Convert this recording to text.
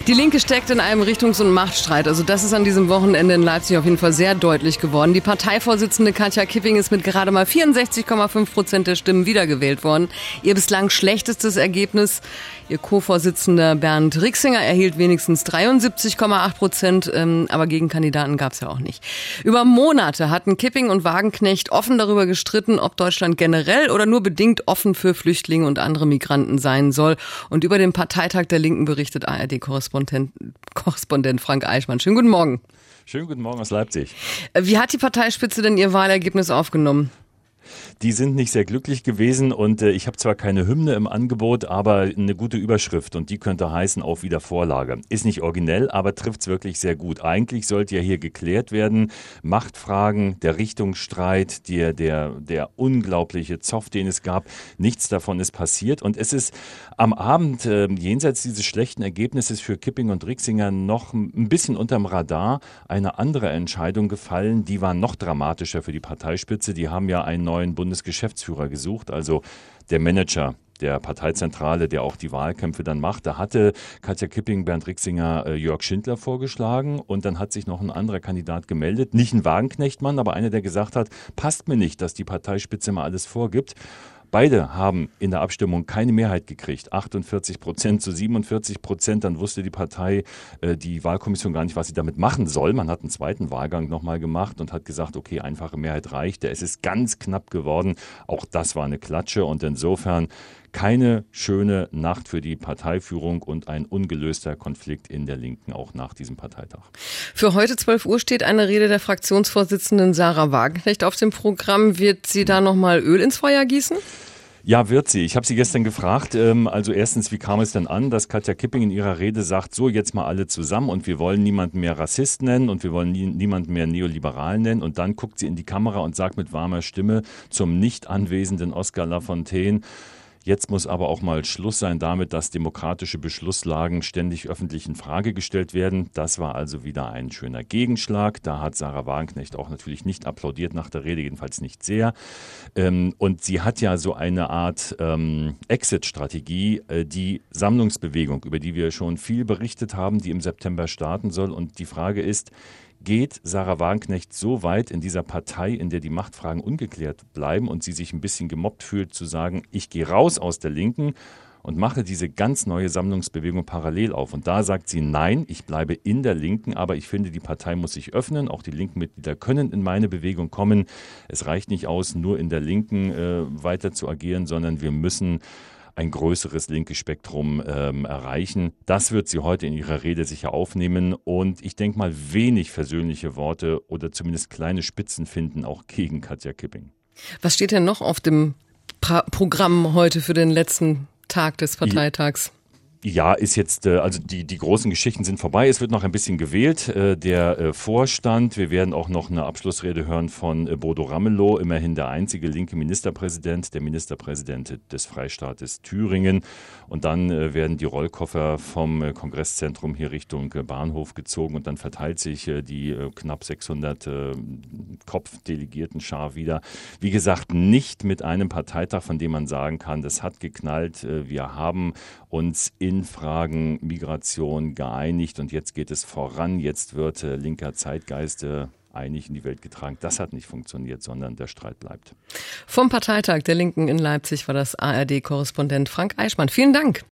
Die Linke steckt in einem Richtungs- und Machtstreit. Also das ist an diesem Wochenende in Leipzig auf jeden Fall sehr deutlich geworden. Die Parteivorsitzende Katja Kipping ist mit gerade mal 64,5% der Stimmen wiedergewählt worden. Ihr bislang schlechtestes Ergebnis. Ihr Co-Vorsitzender Bernd Rixinger erhielt wenigstens 73,8%, aber Gegenkandidaten gab es ja auch nicht. Über Monate hatten Kipping und Wagenknecht offen darüber gestritten, ob Deutschland generell oder nur bedingt offen für Flüchtlinge und andere Migranten sein soll. Und über den Parteitag der Linken berichtet ARD-Korrespondent Frank Eichmann. Schönen guten Morgen. Schönen guten Morgen aus Leipzig. Wie hat die Parteispitze denn ihr Wahlergebnis aufgenommen? Die sind nicht sehr glücklich gewesen und ich habe zwar keine Hymne im Angebot, aber eine gute Überschrift und die könnte heißen auf Wiedervorlage. Ist nicht originell, aber trifft's wirklich sehr gut. Eigentlich sollte ja hier geklärt werden, Machtfragen, der Richtungsstreit, der unglaubliche Zoff, den es gab, nichts davon ist passiert und es ist am Abend jenseits dieses schlechten Ergebnisses für Kipping und Rixinger noch ein bisschen unterm Radar eine andere Entscheidung gefallen, die war noch dramatischer für die Parteispitze. Die haben ja einen neuen Bundesgeschäftsführer gesucht, also der Manager der Parteizentrale, der auch die Wahlkämpfe dann macht. Da hatte Katja Kipping Bernd Rixinger Jörg Schindler vorgeschlagen und dann hat sich noch ein anderer Kandidat gemeldet, nicht ein Wagenknechtmann, aber einer, der gesagt hat, passt mir nicht, dass die Parteispitze mal alles vorgibt. Beide haben in der Abstimmung keine Mehrheit gekriegt, 48% zu 47%. Dann wusste die Partei, die Wahlkommission gar nicht, was sie damit machen soll. Man hat einen zweiten Wahlgang nochmal gemacht und hat gesagt, okay, einfache Mehrheit reicht. Es ist ganz knapp geworden. Auch das war eine Klatsche und insofern keine schöne Nacht für die Parteiführung und ein ungelöster Konflikt in der Linken, auch nach diesem Parteitag. Für heute 12 Uhr steht eine Rede der Fraktionsvorsitzenden Sarah Wagenknecht auf dem Programm. Wird sie da nochmal Öl ins Feuer gießen? Ja, wird sie. Ich habe sie gestern gefragt, also erstens, wie kam es denn an, dass Katja Kipping in ihrer Rede sagt, so jetzt mal alle zusammen und wir wollen niemanden mehr Rassist nennen und wir wollen niemanden mehr neoliberal nennen und dann guckt sie in die Kamera und sagt mit warmer Stimme zum nicht anwesenden Oskar Lafontaine, jetzt muss aber auch mal Schluss sein damit, dass demokratische Beschlusslagen ständig öffentlich in Frage gestellt werden. Das war also wieder ein schöner Gegenschlag. Da hat Sarah Wagenknecht auch natürlich nicht applaudiert nach der Rede, jedenfalls nicht sehr. Und sie hat ja so eine Art Exit-Strategie, die Sammlungsbewegung, über die wir schon viel berichtet haben, die im September starten soll. Und die Frage ist, geht Sarah Wagenknecht so weit in dieser Partei, in der die Machtfragen ungeklärt bleiben und sie sich ein bisschen gemobbt fühlt, zu sagen, ich gehe raus aus der Linken und mache diese ganz neue Sammlungsbewegung parallel auf. Und da sagt sie, nein, ich bleibe in der Linken, aber ich finde, die Partei muss sich öffnen. Auch die linken Mitglieder können in meine Bewegung kommen. Es reicht nicht aus, nur in der Linken weiter zu agieren, sondern wir müssen ein größeres linkes Spektrum erreichen. Das wird sie heute in ihrer Rede sicher aufnehmen und ich denke mal wenig versöhnliche Worte oder zumindest kleine Spitzen finden, auch gegen Katja Kipping. Was steht denn noch auf dem Programm heute für den letzten Tag des Parteitags? Ja, ist jetzt, also die großen Geschichten sind vorbei. Es wird noch ein bisschen gewählt. Der Vorstand, wir werden auch noch eine Abschlussrede hören von Bodo Ramelow, immerhin der einzige linke Ministerpräsident, der Ministerpräsident des Freistaates Thüringen. Und dann werden die Rollkoffer vom Kongresszentrum hier Richtung Bahnhof gezogen und dann verteilt sich die knapp 600 Kopfdelegiertenschar wieder. Wie gesagt, nicht mit einem Parteitag, von dem man sagen kann, das hat geknallt. Wir haben uns in Fragen Migration geeinigt und jetzt geht es voran. Jetzt wird linker Zeitgeist einig in die Welt getragen. Das hat nicht funktioniert, sondern der Streit bleibt. Vom Parteitag der Linken in Leipzig war das ARD-Korrespondent Frank Eichmann. Vielen Dank.